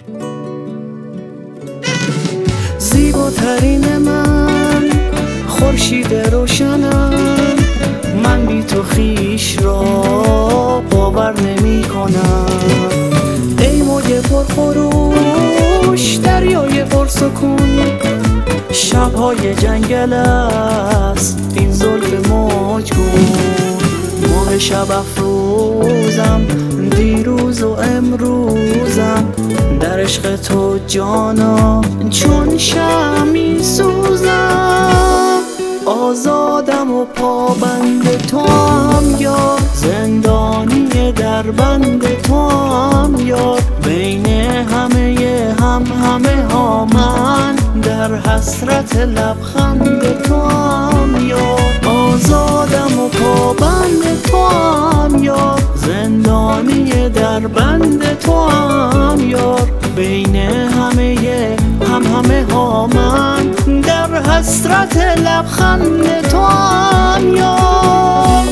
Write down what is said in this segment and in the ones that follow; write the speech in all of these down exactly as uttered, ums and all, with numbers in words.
زیباترین من، خورشید روشنم، من بی تو خویش را باور نمی کنم. ای موج پرخروش، دریای پرسکون، شبهای جنگل است این زلف موجگون. ماه شب افروزم، دیروز و امروزم، در عشق تو جانا چون شمعی سوزم. آزادم و پابند تو هم یار، زندانی در بند تو هم یار. بین همه هم همه ها من، در حسرت لبخند تو هم یار. آزادم و پابند تو هم یار، زندانی در بند تو هم یار. بین همه هم همه ها من، در حسرت لبخند تو هم یار.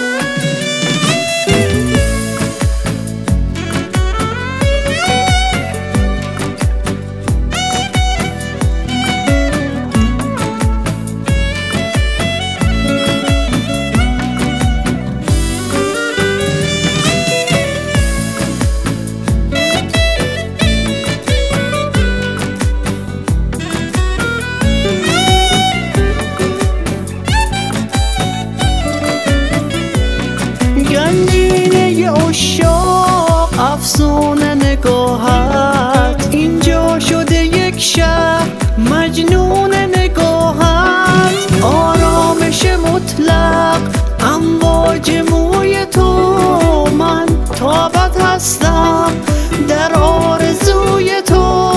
گنجینه عشاق، افسانه نگاهت، اینجا شده یک شهر مجنون نگاهت. آرامش مطلق، امواج موی تو، من تابت هستم در آرزوی تو.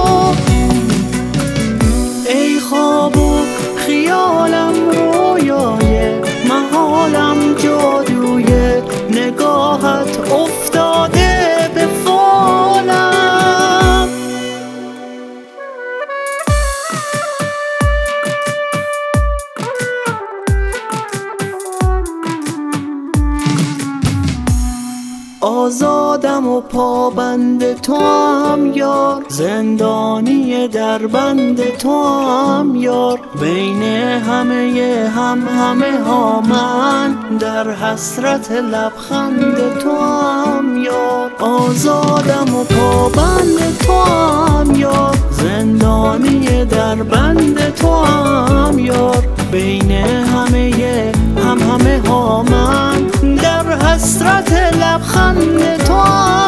ای خواب و خیالم، رویای محالم، جادوی نگاهت افتاده به فالم. آزادم و پابند تو هم یار، زندانی در بند تو هم یار. بین همه هم همه ها من، در حسرت لبخند تو هم یار. آزادم و پابند تو هم یار، زندانی در بند تو هم یار. بین همه هم همه ها من، در حسرت لبخند تو هم